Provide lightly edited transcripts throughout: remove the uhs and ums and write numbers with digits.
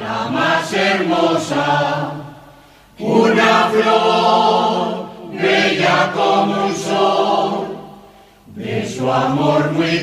la más hermosa, una flor bella como un sol, de su amor muy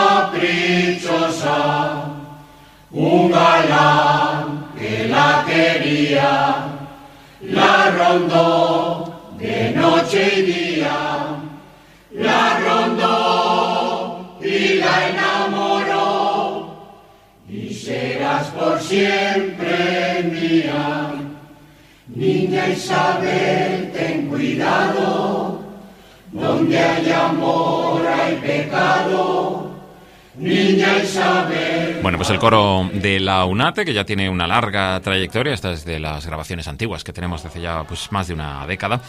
caprichosa, un galán que la quería, la rondó de noche y día, la rondó y la enamoró, y serás por siempre mía. Niña Isabel, ten cuidado, donde hay amor hay pecado. Niña Isabel. Bueno, pues el coro de la UNATE, que ya tiene una larga trayectoria, esta es de las grabaciones antiguas que tenemos desde ya pues más de una década,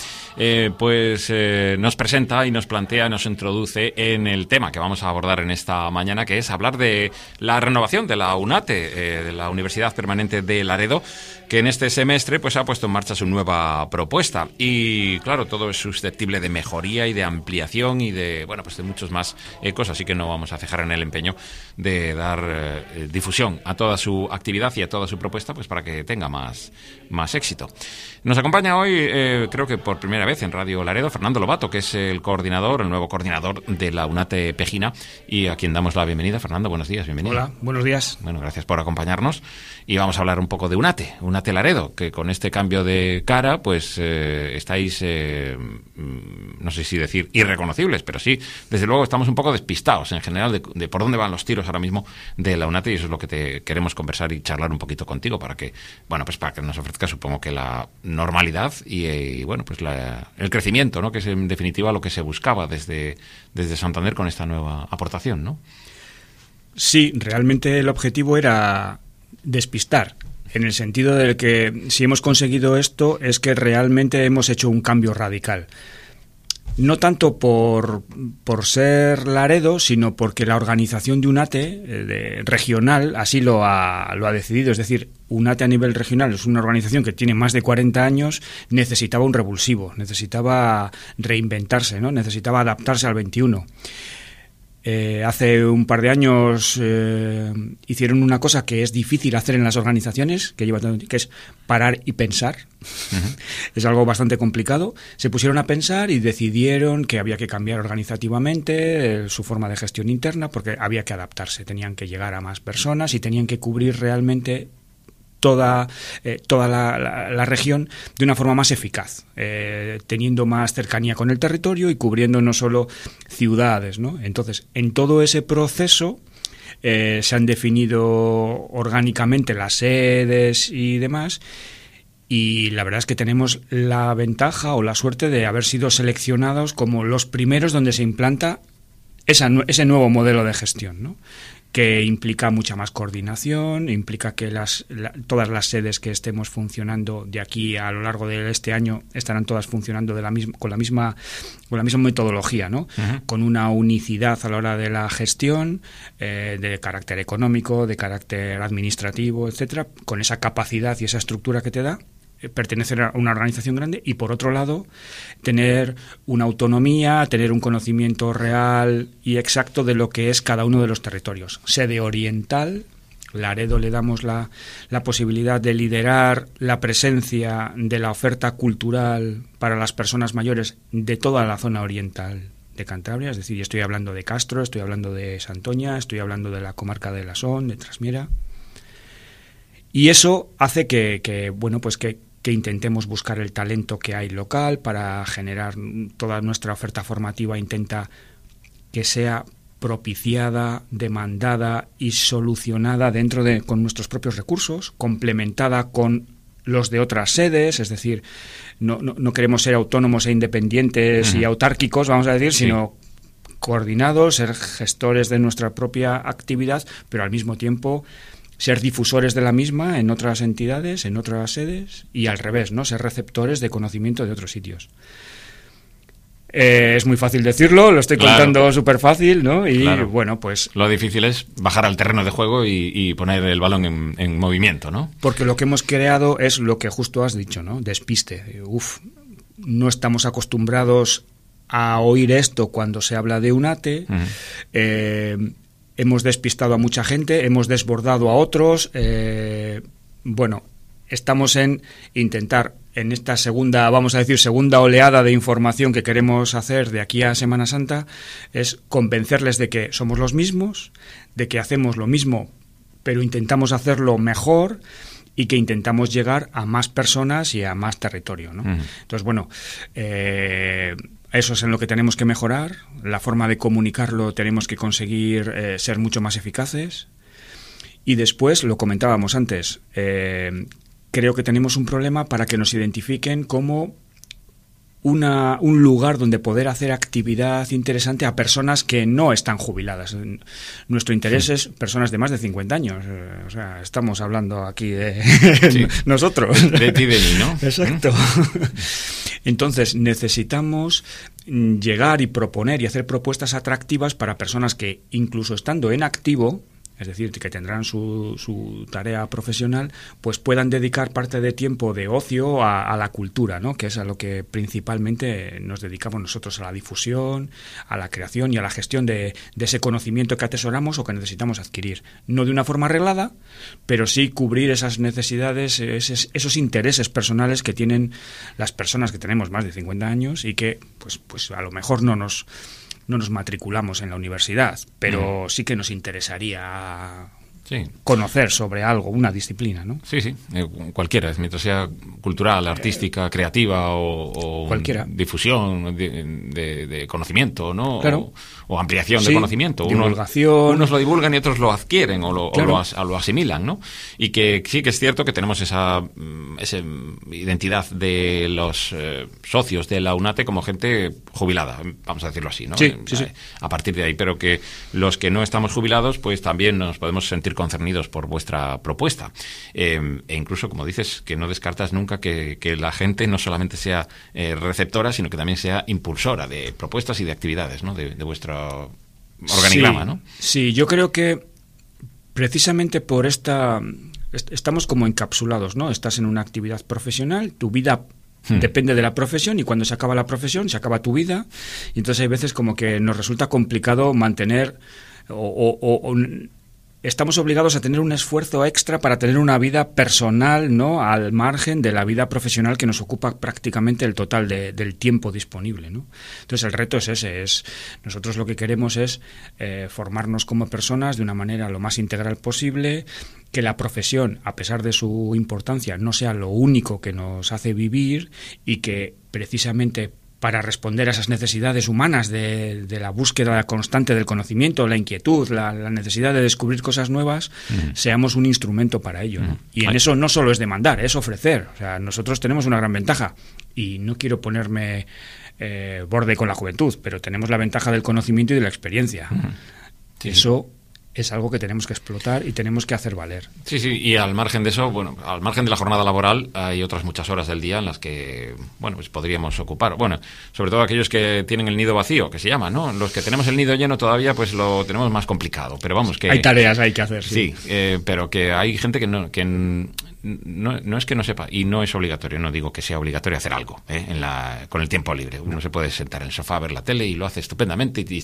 nos presenta y nos plantea, nos introduce en el tema que vamos a abordar en esta mañana, que es hablar de la renovación de la UNATE, de la Universidad Permanente de Laredo, que en este semestre pues ha puesto en marcha su nueva propuesta. Y claro, todo es susceptible de mejoría y de ampliación y de, bueno, pues de muchos más cosas, así que no vamos a cejar en el empeño de dar difusión a toda su actividad y a toda su propuesta, pues para que tenga más éxito. Nos acompaña hoy, creo que por primera vez en Radio Laredo, Fernando Lobato, que es el nuevo coordinador de la UNATE Pejina, y a quien damos la bienvenida. Fernando, buenos días, bienvenido. Hola, buenos días. Bueno, gracias por acompañarnos, y vamos a hablar un poco de UNATE Laredo, que con este cambio de cara, pues estáis, no sé si decir irreconocibles, pero sí, desde luego estamos un poco despistados en general de por dónde van los tiros ahora mismo de la UNATE, y eso es lo que te queremos conversar y charlar un poquito contigo para que, bueno, pues para que nos ofrezca, supongo que la normalidad y bueno, pues el crecimiento, ¿no? Que es en definitiva lo que se buscaba desde Santander con esta nueva aportación, ¿no? Sí, realmente el objetivo era despistar, en el sentido de que si hemos conseguido esto es que realmente hemos hecho un cambio radical. No tanto por ser Laredo, sino porque la organización de UNATE regional así lo ha decidido. Es decir, UNATE a nivel regional es una organización que tiene más de 40 años, necesitaba un revulsivo, necesitaba reinventarse, ¿no? Necesitaba adaptarse al 21. Hace un par de años hicieron una cosa que es difícil hacer en las organizaciones, que es parar y pensar. Uh-huh. Es algo bastante complicado. Se pusieron a pensar y decidieron que había que cambiar organizativamente su forma de gestión interna, porque había que adaptarse, tenían que llegar a más personas y tenían que cubrir realmente toda la región de una forma más eficaz, teniendo más cercanía con el territorio y cubriendo no solo ciudades, ¿no? Entonces, en todo ese proceso se han definido orgánicamente las sedes y demás, y la verdad es que tenemos la ventaja o la suerte de haber sido seleccionados como los primeros donde se implanta ese nuevo modelo de gestión, ¿no? Que implica mucha más coordinación, implica que todas las sedes que estemos funcionando de aquí a lo largo de este año estarán todas funcionando con la misma metodología, ¿no? Uh-huh. Con una unicidad a la hora de la gestión, de carácter económico, de carácter administrativo, etcétera, con esa capacidad y esa estructura que te da pertenecer a una organización grande, y por otro lado tener una autonomía, tener un conocimiento real y exacto de lo que es cada uno de los territorios. Sede oriental, Laredo le damos la posibilidad de liderar la presencia de la oferta cultural para las personas mayores de toda la zona oriental de Cantabria, es decir, estoy hablando de Castro, estoy hablando de Santoña, estoy hablando de la comarca de Lasón, de Trasmiera, y eso hace que intentemos buscar el talento que hay local para generar toda nuestra oferta formativa, intenta que sea propiciada, demandada y solucionada con nuestros propios recursos, complementada con los de otras sedes, es decir, no queremos ser autónomos e independientes y autárquicos, vamos a decir, sino coordinados, ser gestores de nuestra propia actividad, pero al mismo tiempo ser difusores de la misma en otras entidades, en otras sedes, y al revés, ¿no? Ser receptores de conocimiento de otros sitios. Es muy fácil decirlo, lo estoy contando súper fácil, ¿no? Y bueno, pues lo difícil es bajar al terreno de juego y poner el balón en movimiento, ¿no? Porque lo que hemos creado es lo que justo has dicho, ¿no? Despiste. No estamos acostumbrados a oír esto cuando se habla de UNATE. Uh-huh. Hemos despistado a mucha gente, hemos desbordado a otros, bueno, estamos en intentar, en esta segunda oleada de información que queremos hacer de aquí a Semana Santa, es convencerles de que somos los mismos, de que hacemos lo mismo, pero intentamos hacerlo mejor y que intentamos llegar a más personas y a más territorio, ¿no? Entonces, bueno, eso es en lo que tenemos que mejorar. La forma de comunicarlo tenemos que conseguir ser mucho más eficaces. Y después, lo comentábamos antes, creo que tenemos un problema para que nos identifiquen como un lugar donde poder hacer actividad interesante a personas que no están jubiladas. Nuestro interés es personas de más de 50 años. O sea, estamos hablando aquí de nosotros. De ti y de mí, ¿no? Exacto. Entonces, necesitamos llegar y proponer y hacer propuestas atractivas para personas que, incluso estando en activo, es decir, que tendrán su tarea profesional, pues puedan dedicar parte de tiempo de ocio a la cultura, ¿no? Que es a lo que principalmente nos dedicamos nosotros, a la difusión, a la creación y a la gestión de ese conocimiento que atesoramos o que necesitamos adquirir. No de una forma arreglada, pero sí cubrir esas necesidades, esos intereses personales que tienen las personas que tenemos más de 50 años y que pues a lo mejor no nos matriculamos en la universidad, pero sí que nos interesaría conocer sobre algo, una disciplina, ¿no? Sí, cualquiera, mientras sea cultural, artística, creativa o cualquiera. Difusión de conocimiento, ¿no? Claro. O ampliación de conocimiento. Divulgación. Unos lo divulgan y otros lo adquieren o lo asimilan, ¿no? Y que sí que es cierto que tenemos esa identidad de los socios de la UNATE como gente jubilada, vamos a decirlo así, ¿no? Sí. A partir de ahí, pero que los que no estamos jubilados, pues también nos podemos sentir concernidos por vuestra propuesta. E incluso, como dices, que no descartas nunca que la gente no solamente sea receptora, sino que también sea impulsora de propuestas y de actividades, ¿no? De vuestro organigrama, ¿no? Sí, yo creo que precisamente por estamos como encapsulados, ¿no? Estás en una actividad profesional, tu vida depende de la profesión y cuando se acaba la profesión se acaba tu vida y entonces hay veces como que nos resulta complicado mantener o estamos obligados a tener un esfuerzo extra para tener una vida personal, ¿no? Al margen de la vida profesional que nos ocupa prácticamente el total del tiempo disponible, ¿no? Entonces el reto es ese, nosotros lo que queremos es formarnos como personas de una manera lo más integral posible, que la profesión, a pesar de su importancia, no sea lo único que nos hace vivir y que precisamente para responder a esas necesidades humanas de la búsqueda constante del conocimiento, la inquietud, la necesidad de descubrir cosas nuevas, seamos un instrumento para ello, ¿no? Y en eso no solo es demandar, es ofrecer. O sea, nosotros tenemos una gran ventaja y no quiero ponerme borde con la juventud, pero tenemos la ventaja del conocimiento y de la experiencia. Eso es algo que tenemos que explotar y tenemos que hacer valer. Sí, y al margen de eso, bueno, al margen de la jornada laboral hay otras muchas horas del día en las que, bueno, pues podríamos ocupar. Bueno, sobre todo aquellos que tienen el nido vacío, que se llama, ¿no? Los que tenemos el nido lleno todavía, pues lo tenemos más complicado. Pero vamos, que hay tareas hay que hacer. Sí, pero que hay gente que no es que no sepa, y no es obligatorio, no digo que sea obligatorio hacer algo con el tiempo libre. Uno se puede sentar en el sofá a ver la tele y lo hace estupendamente y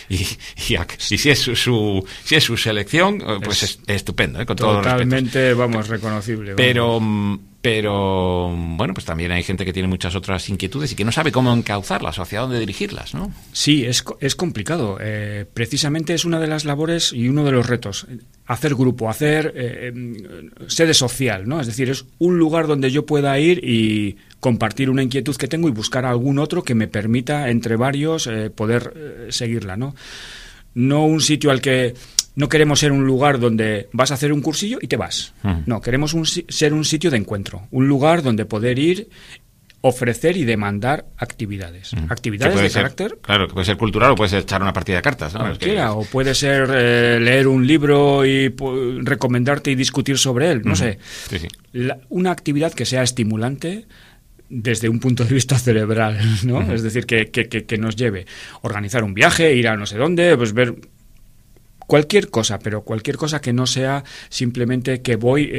si es su selección, pues es estupendo, con todo respeto. Totalmente, vamos, reconocible. Vamos. Pero bueno, pues también hay gente que tiene muchas otras inquietudes y que no sabe cómo encauzarlas o hacia dónde dirigirlas, ¿no? Sí, es complicado. Precisamente es una de las labores y uno de los retos. Hacer grupo, hacer sede social, ¿no? Es decir, es un lugar donde yo pueda ir y compartir una inquietud que tengo y buscar a algún otro que me permita, entre varios, poder seguirla, ¿no? No un sitio al que... No queremos ser un lugar donde vas a hacer un cursillo y te vas. No, queremos ser un sitio de encuentro, un lugar donde poder ir, ofrecer y demandar actividades. Actividades de carácter... Claro, que puede ser cultural o puede ser echar una partida de cartas, ¿no? Cualquiera, o puede ser leer un libro y recomendarte y discutir sobre él, no sé. Sí. Una actividad que sea estimulante desde un punto de vista cerebral, ¿no? Es decir, que nos lleve a organizar un viaje, ir a no sé dónde, pues ver... Cualquier cosa, pero cualquier cosa que no sea simplemente que voy,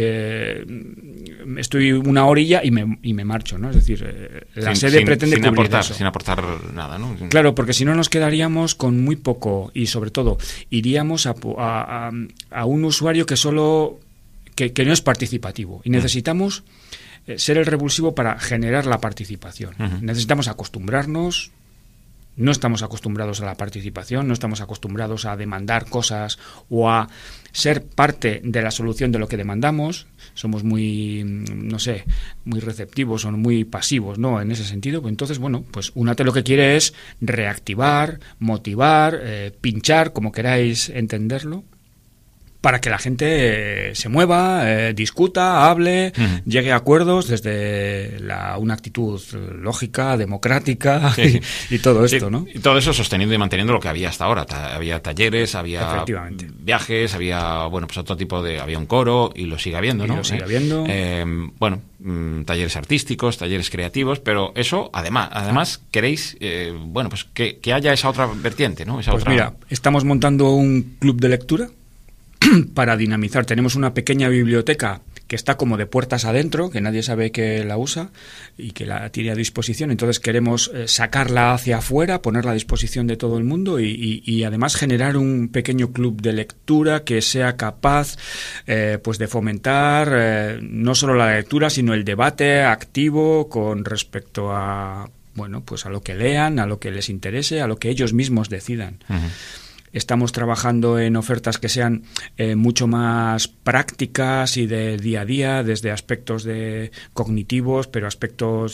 estoy una orilla y me marcho, ¿no? Es decir, la sede pretende cubrir eso. Sin aportar nada, ¿no? Claro, porque si no nos quedaríamos con muy poco y sobre todo iríamos a un usuario que que no es participativo. Y necesitamos ser el revulsivo para generar la participación. Necesitamos acostumbrarnos. No estamos acostumbrados a la participación, no estamos acostumbrados a demandar cosas o a ser parte de la solución de lo que demandamos. Somos muy, muy receptivos o muy pasivos, ¿no? En ese sentido. Entonces, pues UNATE lo que quiere es reactivar, motivar, pinchar, como queráis entenderlo, para que la gente se mueva, discuta, hable, llegue a acuerdos desde una actitud lógica, democrática y todo esto, ¿no? Y todo eso sosteniendo y manteniendo lo que había hasta ahora. Había talleres, había viajes, había pues otro tipo de... Había un coro y lo sigue habiendo, ¿no? Y lo sigue habiendo. Talleres artísticos, talleres creativos, pero eso, además queréis, pues que haya esa otra vertiente, ¿no? Mira, estamos montando un club de lectura para dinamizar. Tenemos una pequeña biblioteca que está como de puertas adentro, que nadie sabe que la usa y que la tiene a disposición. Entonces queremos sacarla hacia afuera, ponerla a disposición de todo el mundo y además generar un pequeño club de lectura que sea capaz pues de fomentar no solo la lectura, sino el debate activo con respecto a pues a lo que lean, a lo que les interese, a lo que ellos mismos decidan. Estamos trabajando en ofertas que sean mucho más prácticas y de día a día, desde aspectos cognitivos, pero aspectos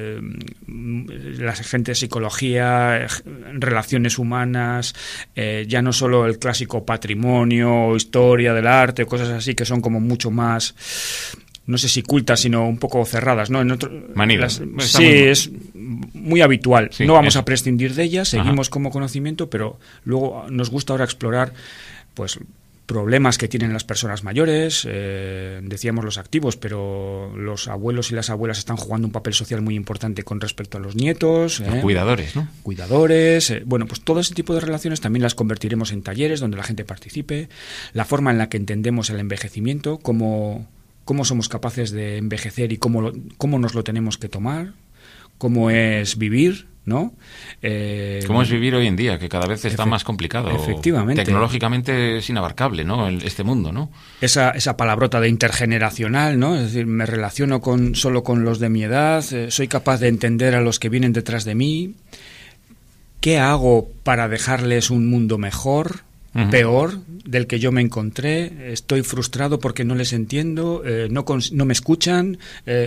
la gente psicología, relaciones humanas, ya no solo el clásico patrimonio o historia del arte, cosas así que son como mucho más... No sé si cultas, sino un poco cerradas, ¿no? Es muy habitual. Sí, no vamos a prescindir de ellas, seguimos como conocimiento, pero luego nos gusta ahora explorar, pues, problemas que tienen las personas mayores, decíamos los activos, pero los abuelos y las abuelas están jugando un papel social muy importante con respecto a los nietos. Los cuidadores, ¿no? Cuidadores. Pues todo ese tipo de relaciones también las convertiremos en talleres donde la gente participe. La forma en la que entendemos el envejecimiento, cómo somos capaces de envejecer y cómo nos lo tenemos que tomar, cómo es vivir, ¿no? ¿Cómo es vivir hoy en día? Que cada vez está más complicado. Efectivamente. Tecnológicamente es inabarcable, ¿no? Este mundo, ¿no? Esa palabrota de intergeneracional, ¿no? Es decir, me relaciono solo con los de mi edad, soy capaz de entender a los que vienen detrás de mí. ¿Qué hago para dejarles un mundo mejor? Peor del que yo me encontré, estoy frustrado porque no les entiendo, no me escuchan.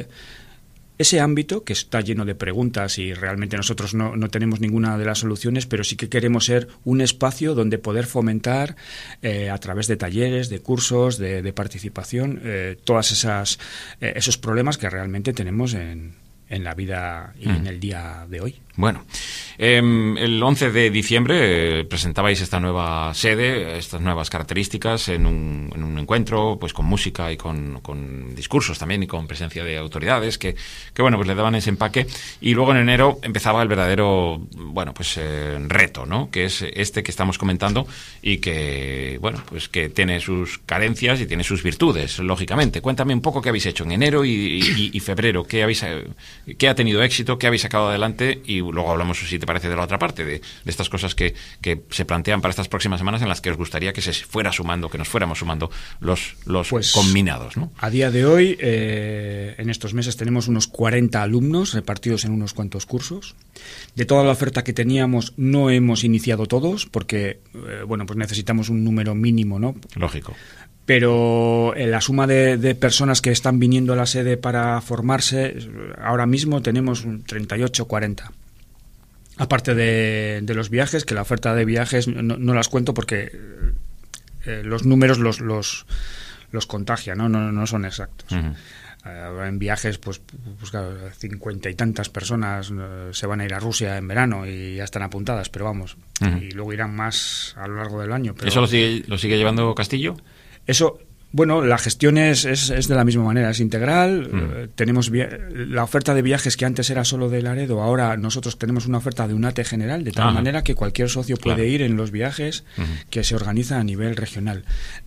Ese ámbito, que está lleno de preguntas y realmente nosotros no tenemos ninguna de las soluciones, pero sí que queremos ser un espacio donde poder fomentar a través de talleres, de cursos, de participación, todas esos problemas que realmente tenemos en la vida y en el día de hoy. Bueno, el 11 de diciembre presentabais esta nueva sede, estas nuevas características en un encuentro pues con música y con discursos también y con presencia de autoridades que pues le daban ese empaque, y luego en enero empezaba el verdadero reto, ¿no? Que es este que estamos comentando y que pues que tiene sus carencias y tiene sus virtudes, lógicamente. Cuéntame un poco qué habéis hecho en enero y febrero, qué ha tenido éxito, qué habéis sacado adelante, y luego hablamos, si te parece, de la otra parte, de estas cosas que se plantean para estas próximas semanas en las que os gustaría que se fuera sumando, que nos fuéramos sumando los combinados, ¿no? A día de hoy, en estos meses tenemos unos 40 alumnos repartidos en unos cuantos cursos. De toda la oferta que teníamos no hemos iniciado todos porque, pues necesitamos un número mínimo, ¿no? Lógico. Pero la suma de personas que están viniendo a la sede para formarse, ahora mismo tenemos 38, 40. Aparte de los viajes, que la oferta de viajes no las cuento porque los números los contagia, no son exactos. En viajes, pues claro, 50 y tantas personas se van a ir a Rusia en verano y ya están apuntadas, pero vamos, y luego irán más a lo largo del año. Pero ¿eso lo sigue llevando Castillo? Eso... la gestión es de la misma manera, es integral. Tenemos la oferta de viajes que antes era solo de Laredo, ahora nosotros tenemos una oferta de UNATE general, de tal manera que cualquier socio puede ir en los viajes que se organiza a nivel regional.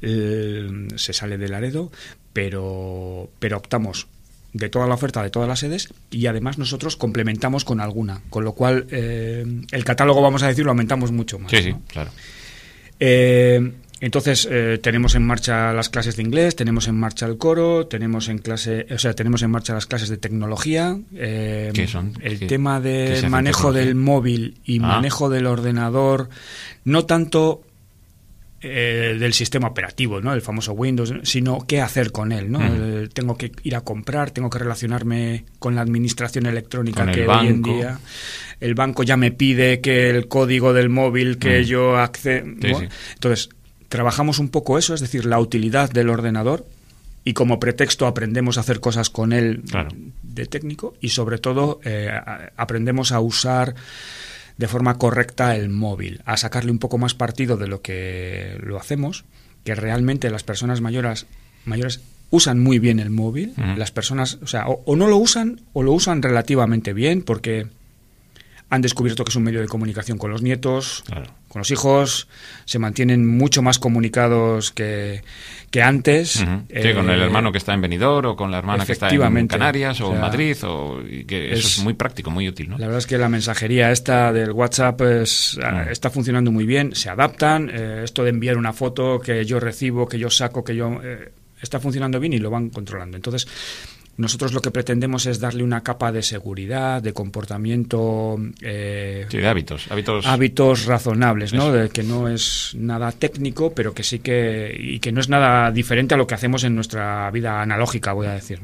Se sale de Laredo, pero optamos de toda la oferta de todas las sedes y además nosotros complementamos con alguna, con lo cual el catálogo, vamos a decir, lo aumentamos mucho más. Sí, ¿no? Claro. Entonces tenemos en marcha las clases de inglés, tenemos en marcha el coro, tenemos en marcha las clases de tecnología. ¿Qué son? El tema de manejo del móvil y manejo del ordenador, no tanto del sistema operativo, ¿no? El famoso Windows, sino qué hacer con él, ¿no? Tengo que ir a comprar, tengo que relacionarme con la administración electrónica que hoy en día el banco ya me pide que el código del móvil que yo accedo. Sí. Entonces, trabajamos un poco eso, es decir, la utilidad del ordenador, y como pretexto aprendemos a hacer cosas con él de técnico, y sobre todo aprendemos a usar de forma correcta el móvil, a sacarle un poco más partido de lo que lo hacemos, que realmente las personas mayores usan muy bien el móvil. Las personas, o no lo usan o lo usan relativamente bien, porque han descubierto que es un medio de comunicación con los nietos, con los hijos, se mantienen mucho más comunicados que antes. Sí, con el hermano que está en Benidorm, o con la hermana que está en Canarias, o en Madrid, y que eso es muy práctico, muy útil, ¿no? La verdad es que la mensajería esta del WhatsApp está funcionando muy bien, se adaptan, esto de enviar una foto que yo recibo, que yo saco, está funcionando bien y lo van controlando. Entonces, nosotros lo que pretendemos es darle una capa de seguridad, de comportamiento... de hábitos razonables, ¿no? De que no es nada técnico, pero que sí y que no es nada diferente a lo que hacemos en nuestra vida analógica, voy a decir.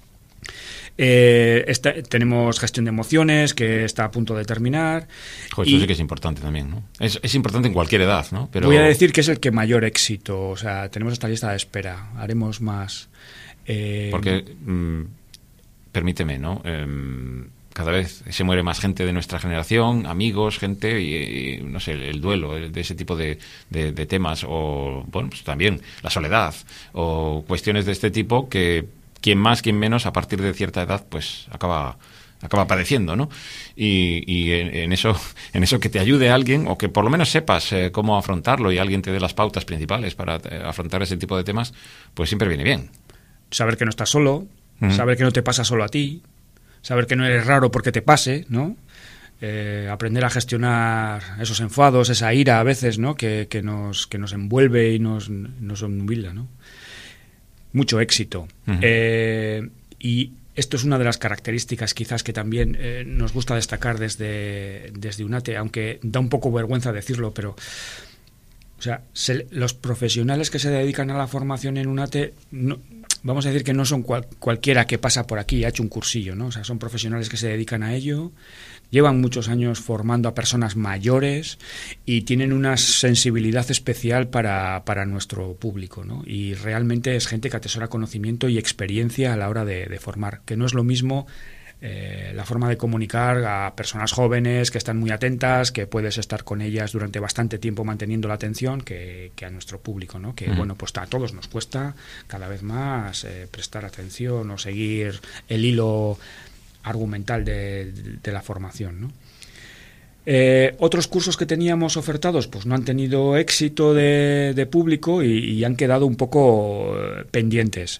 Tenemos gestión de emociones, que está a punto de terminar. Joder, eso sí que es importante también, ¿no? Es importante en cualquier edad, ¿no? Pero... Voy a decir que es el que mayor éxito. O sea, tenemos esta lista de espera. Haremos más... Porque, permíteme, ¿no? Cada vez se muere más gente de nuestra generación, amigos, gente, y no sé, el duelo de ese tipo de temas, o, bueno, pues también la soledad, o cuestiones de este tipo que quien más, quien menos, a partir de cierta edad, pues acaba padeciendo, ¿no? Y en eso que te ayude alguien, o que por lo menos sepas cómo afrontarlo, y alguien te dé las pautas principales para afrontar ese tipo de temas, pues siempre viene bien. Saber que no estás solo, saber que no te pasa solo a ti, saber que no eres raro porque te pase, ¿no? Aprender a gestionar esos enfados, esa ira a veces, ¿no? Que nos envuelve y nos obnubila, ¿no? Mucho éxito. Y esto es una de las características quizás que también nos gusta destacar desde UNATE, aunque da un poco vergüenza decirlo, pero... O sea, los profesionales que se dedican a la formación en UNATE, vamos a decir que no son cualquiera que pasa por aquí y ha hecho un cursillo, ¿no? O sea, son profesionales que se dedican a ello, llevan muchos años formando a personas mayores y tienen una sensibilidad especial para nuestro público, ¿no? Y realmente es gente que atesora conocimiento y experiencia a la hora de formar, que no es lo mismo... la forma de comunicar a personas jóvenes que están muy atentas, que puedes estar con ellas durante bastante tiempo manteniendo la atención, que a nuestro público, ¿no? Que bueno, pues a todos nos cuesta cada vez más prestar atención o seguir el hilo argumental de la formación, ¿no? Otros cursos que teníamos ofertados pues no han tenido éxito de público y han quedado un poco pendientes.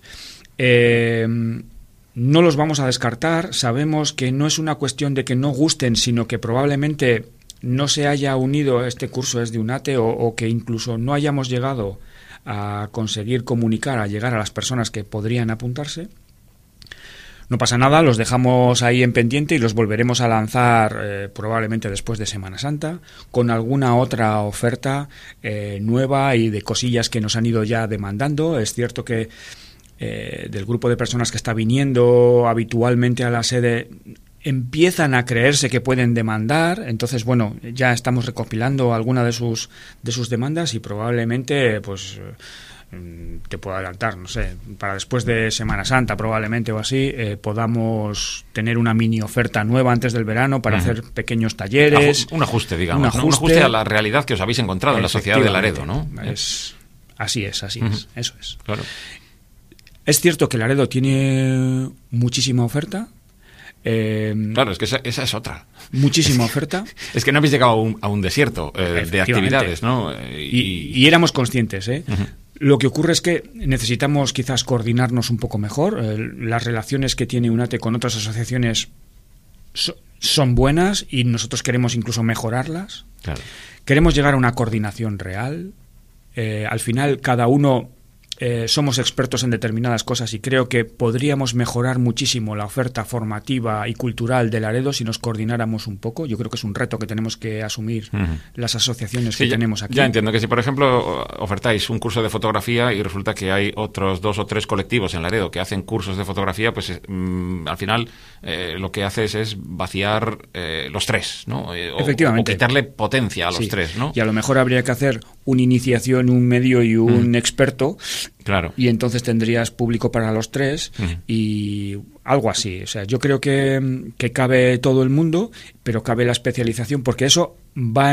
No los vamos a descartar, sabemos que no es una cuestión de que no gusten, sino que probablemente no se haya unido este curso es de UNATE o que incluso no hayamos llegado a conseguir comunicar, a llegar a las personas que podrían apuntarse. No pasa nada, los dejamos ahí en pendiente y los volveremos a lanzar probablemente después de Semana Santa, con alguna otra oferta nueva y de cosillas que nos han ido ya demandando. Es cierto que del grupo de personas que está viniendo habitualmente a la sede empiezan a creerse que pueden demandar, entonces bueno, ya estamos recopilando alguna de sus demandas y probablemente pues te puedo adelantar, no sé, para después de Semana Santa probablemente o así, podamos tener una mini oferta nueva antes del verano para hacer pequeños talleres. Un ajuste, digamos, un ajuste a la realidad que os habéis encontrado en la sociedad de Laredo, ¿no? Así es, eso es. Claro. Es cierto que Laredo tiene muchísima oferta. Claro, es que esa es otra. Muchísima oferta. Es que no habéis llegado a un desierto de actividades, ¿no? Y éramos conscientes, ¿eh? Lo que ocurre es que necesitamos quizás coordinarnos un poco mejor. Las relaciones que tiene UNATE con otras asociaciones son buenas y nosotros queremos incluso mejorarlas. Claro. Queremos llegar a una coordinación real. al final cada uno somos expertos en determinadas cosas y creo que podríamos mejorar muchísimo la oferta formativa y cultural de Laredo si nos coordináramos un poco. Yo creo que es un reto que tenemos que asumir las asociaciones que tenemos aquí. Ya entiendo que si, por ejemplo, ofertáis un curso de fotografía y resulta que hay otros 2 o 3 colectivos en Laredo que hacen cursos de fotografía, pues al final lo que haces es vaciar los 3, ¿no? Efectivamente. O quitarle potencia a los 3, ¿no? Y a lo mejor habría que hacer una iniciación, un medio y un experto. Claro. Y entonces tendrías público para los 3 y algo así. O sea, yo creo que cabe todo el mundo, pero cabe la especialización porque eso va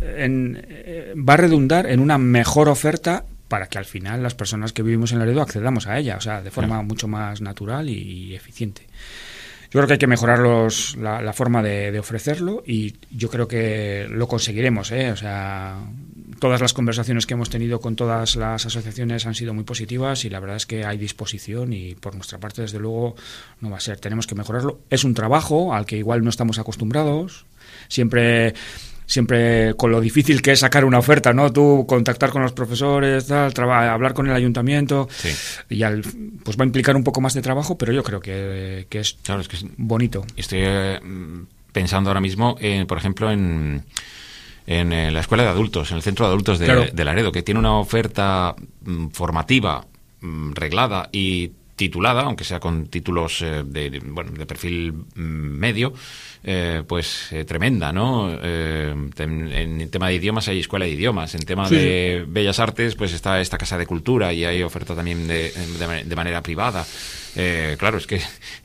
a redundar en una mejor oferta para que al final las personas que vivimos en Laredo accedamos a ella, o sea, de forma mucho más natural y eficiente. Yo creo que hay que mejorar la forma de ofrecerlo y yo creo que lo conseguiremos, O sea, todas las conversaciones que hemos tenido con todas las asociaciones han sido muy positivas y la verdad es que hay disposición y por nuestra parte, desde luego, no va a ser. Tenemos que mejorarlo. Es un trabajo al que igual no estamos acostumbrados. Siempre con lo difícil que es sacar una oferta, ¿no? Tú contactar con los profesores, hablar con el ayuntamiento, y pues va a implicar un poco más de trabajo, pero yo creo que es bonito. Estoy pensando ahora mismo, por ejemplo, en la escuela de adultos, en el centro de adultos de Laredo, que tiene una oferta formativa reglada y titulada, aunque sea con títulos de perfil medio, tremenda, ¿no? En tema de idiomas hay escuela de idiomas, en tema de bellas artes pues está esta casa de cultura y hay oferta también de manera privada. Claro, es que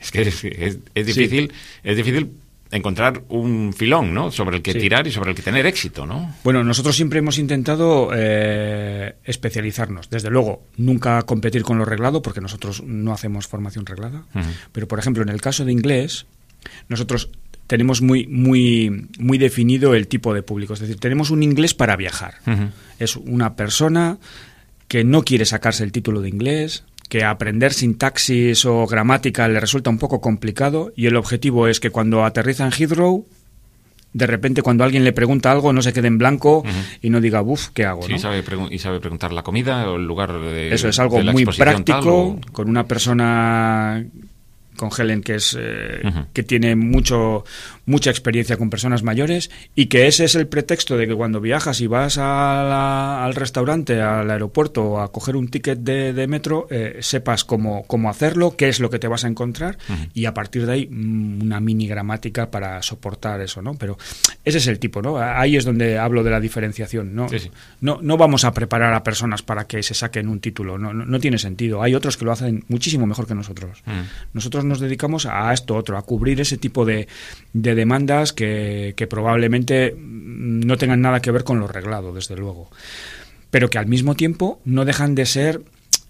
es difícil, es difícil encontrar un filón, ¿no? Sobre el que tirar y sobre el que tener éxito, ¿no? Bueno, nosotros siempre hemos intentado especializarnos. Desde luego, nunca competir con lo reglado, porque nosotros no hacemos formación reglada. Pero, por ejemplo, en el caso de inglés, nosotros tenemos muy definido el tipo de público. Es decir, tenemos un inglés para viajar. Es una persona que no quiere sacarse el título de inglés, que aprender sintaxis o gramática le resulta un poco complicado y el objetivo es que cuando aterriza en Heathrow, de repente cuando alguien le pregunta algo no se quede en blanco y no diga, buf, ¿qué hago? Sí, ¿no? Y sabe preguntar la comida o el lugar de eso es algo de la muy práctico, con una persona con Helen que es que tiene mucha experiencia con personas mayores y que ese es el pretexto de que cuando viajas y vas al restaurante, al aeropuerto a coger un ticket de metro, sepas cómo hacerlo, qué es lo que te vas a encontrar y a partir de ahí una mini gramática para soportar eso, ¿no? Pero ese es el tipo, ¿no? Ahí es donde hablo de la diferenciación, ¿no? Sí. No vamos a preparar a personas para que se saquen un título, no tiene sentido. Hay otros que lo hacen muchísimo mejor que nosotros. Nosotros nos dedicamos a esto otro, a cubrir ese tipo de demandas que probablemente no tengan nada que ver con lo reglado, desde luego. Pero que al mismo tiempo no dejan de ser...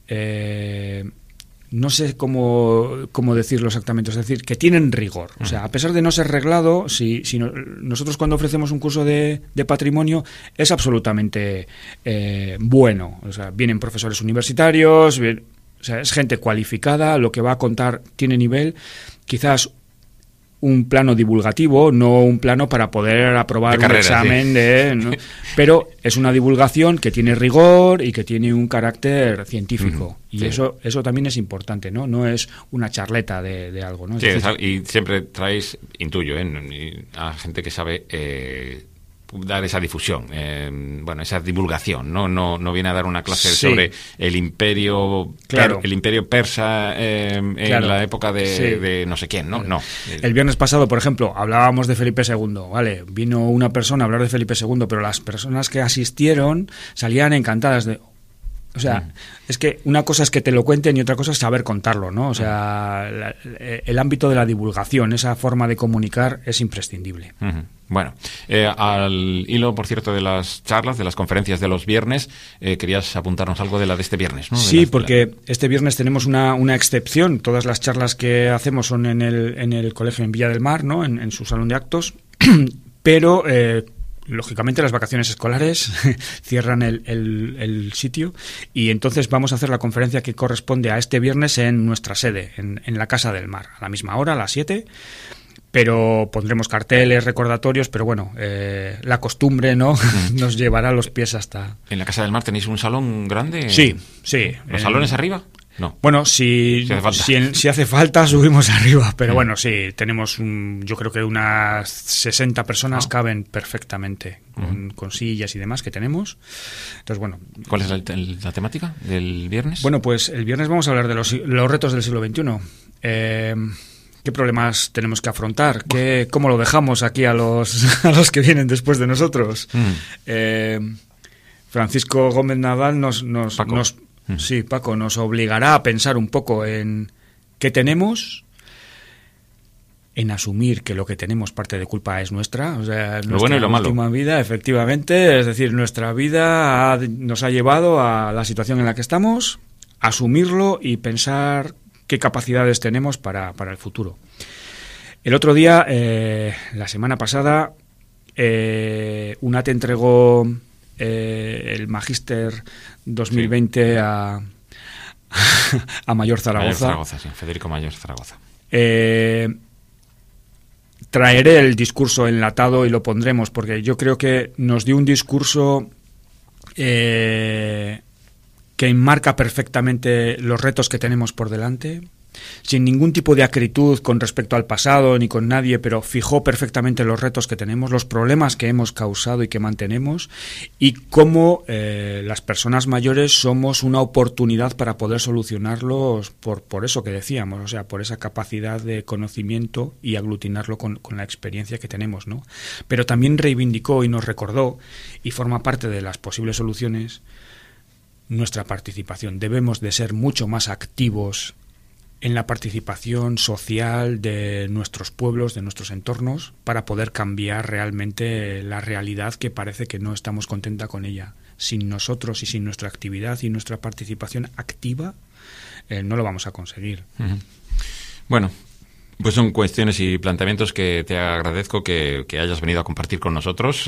no sé cómo decirlo exactamente, es decir, que tienen rigor. O sea, a pesar de no ser reglado, nosotros cuando ofrecemos un curso de patrimonio es absolutamente bueno. O sea, vienen profesores universitarios, o sea, es gente cualificada, lo que va a contar tiene nivel, quizás un plano divulgativo, no un plano para poder aprobar un examen, ¿no? Pero es una divulgación que tiene rigor y que tiene un carácter científico. Y eso también es importante, ¿no? No es una charleta de algo, ¿no? Sí, y siempre traéis, intuyo, a gente que sabe dar esa difusión, esa divulgación, no viene a dar una clase sobre el imperio el imperio persa en la época de no sé quién, no. El viernes pasado, por ejemplo, hablábamos de Felipe II, ¿vale? Vino una persona a hablar de Felipe II, pero las personas que asistieron salían encantadas de... O sea, es que una cosa es que te lo cuenten y otra cosa es saber contarlo, ¿no? O sea, el ámbito de la divulgación, esa forma de comunicar es imprescindible. Bueno, al hilo, por cierto, de las charlas, de las conferencias de los viernes, querías apuntarnos algo de la de este viernes, ¿no? Sí, porque este viernes tenemos una excepción. Todas las charlas que hacemos son en el colegio en Villa del Mar, ¿no? En su salón de actos, pero... lógicamente las vacaciones escolares cierran el sitio y entonces vamos a hacer la conferencia que corresponde a este viernes en nuestra sede, en la Casa del Mar, a la misma hora, a las 7, pero pondremos carteles, recordatorios, pero bueno, la costumbre, ¿no? Nos llevará los pies hasta... ¿En la Casa del Mar tenéis un salón grande? Sí, sí. ¿Los salones arriba? No. Bueno, si hace falta subimos arriba, pero bueno, sí, tenemos yo creo que unas 60 personas caben perfectamente con sillas y demás que tenemos. Entonces, bueno. ¿Cuál es la temática del viernes? Bueno, pues el viernes vamos a hablar de los retos del siglo XXI. ¿Qué problemas tenemos que afrontar? ¿Cómo lo dejamos aquí a los que vienen después de nosotros? Francisco Gómez Nadal Paco nos obligará a pensar un poco en qué tenemos, en asumir que lo que tenemos parte de culpa es nuestra, o sea, lo bueno y lo malo. Nuestra última vida, efectivamente, es decir, nuestra vida nos ha llevado a la situación en la que estamos, asumirlo y pensar qué capacidades tenemos para el futuro. El otro día, la semana pasada, UNATE entregó el Magíster 2020 a Mayor Zaragoza. Mayor Zaragoza, sí, Federico Mayor Zaragoza. Traeré el discurso enlatado y lo pondremos, porque yo creo que nos dio un discurso que enmarca perfectamente los retos que tenemos por delante, sin ningún tipo de acritud con respecto al pasado ni con nadie, pero fijó perfectamente los retos que tenemos, los problemas que hemos causado y que mantenemos, y cómo las personas mayores somos una oportunidad para poder solucionarlos por eso que decíamos, o sea, por esa capacidad de conocimiento y aglutinarlo con la experiencia que tenemos, ¿no? Pero también reivindicó y nos recordó, y forma parte de las posibles soluciones, nuestra participación. Debemos de ser mucho más activos en la participación social de nuestros pueblos, de nuestros entornos, para poder cambiar realmente la realidad que parece que no estamos contentos con ella. Sin nosotros y sin nuestra actividad y nuestra participación activa, no lo vamos a conseguir. Bueno, pues son cuestiones y planteamientos que te agradezco que hayas venido a compartir con nosotros,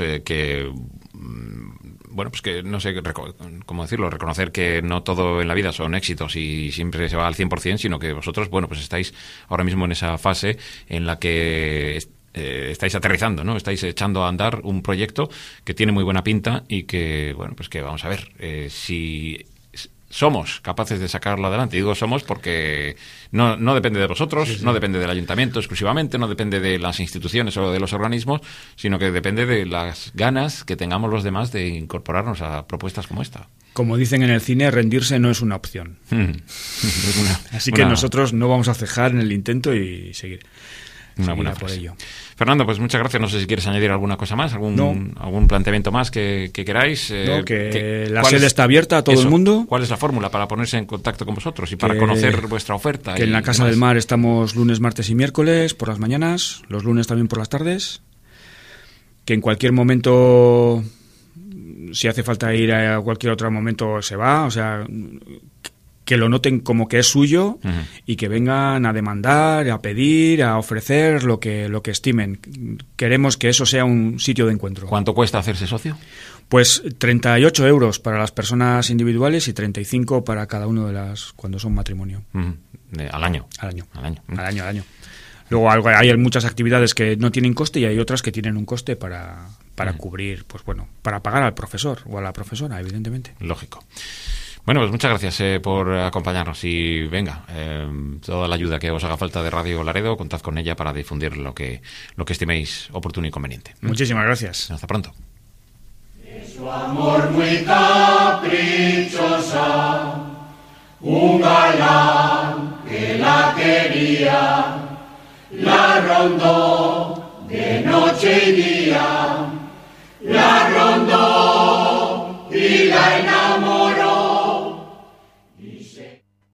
bueno, pues que no sé cómo decirlo, reconocer que no todo en la vida son éxitos y siempre se va al 100%, sino que vosotros, bueno, pues estáis ahora mismo en esa fase en la que estáis aterrizando, ¿no? Estáis echando a andar un proyecto que tiene muy buena pinta y que, bueno, pues que vamos a ver si somos capaces de sacarlo adelante. Y digo somos porque no depende de vosotros, sí. No depende del ayuntamiento exclusivamente, no depende de las instituciones o de los organismos, sino que depende de las ganas que tengamos los demás de incorporarnos a propuestas como esta. Como dicen en el cine, rendirse no es una opción. Así que nosotros no vamos a cejar en el intento y seguir una buena por ello. Fernando, pues muchas gracias. No sé si quieres añadir alguna cosa más, algún planteamiento más que queráis. La sede está abierta a todo el mundo. ¿Cuál es la fórmula para ponerse en contacto con vosotros y para conocer vuestra oferta? Que en la Casa del Mar estamos lunes, martes y miércoles por las mañanas, los lunes también por las tardes. Que en cualquier momento, si hace falta ir a cualquier otro momento, se va. O sea, que lo noten como que es suyo y que vengan a demandar, a pedir, a ofrecer lo que estimen. Queremos que eso sea un sitio de encuentro. ¿Cuánto cuesta hacerse socio? Pues 38 euros para las personas individuales y 35 para cada uno cuando son matrimonio. ¿Al año? Al año. Luego hay muchas actividades que no tienen coste y hay otras que tienen un coste para cubrir, pues bueno, para pagar al profesor o a la profesora, evidentemente. Lógico. Bueno, pues muchas gracias por acompañarnos y venga, toda la ayuda que os haga falta de Radio Laredo, contad con ella para difundir lo que estiméis oportuno y conveniente. Muchísimas gracias. Hasta pronto. De su amor muy caprichosa, un galán que la quería, la rondó de noche y día.